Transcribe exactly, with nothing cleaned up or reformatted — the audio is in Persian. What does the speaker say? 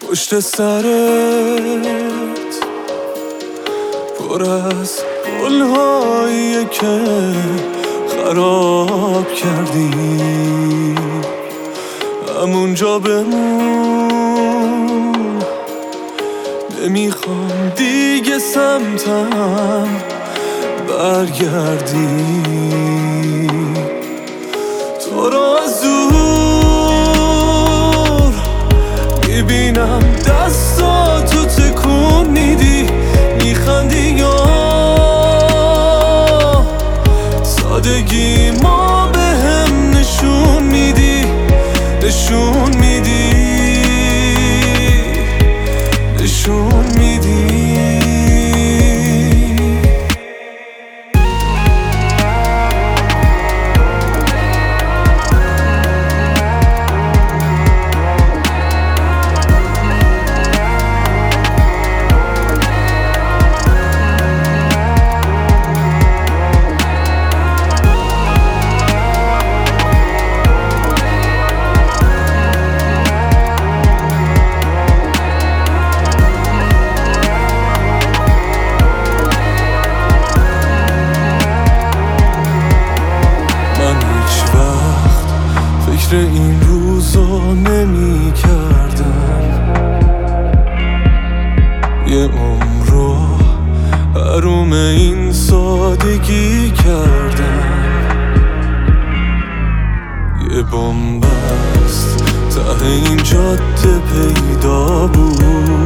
پشت سرت پر از گل‌هایی که خراب کردی، همونجا بمون، نمیخوام دیگه سمتم برگردی. تو رو از دور میبینم، دستاتو تکون میدی، میخندی یا سادگی ما به هم نشون میدی، نشون میدی، نشون میدی. فکر این روزا نمی کردم، یه عمرو حروم این سادگی کردم. یه بنبست ته این جاده پیدا بود،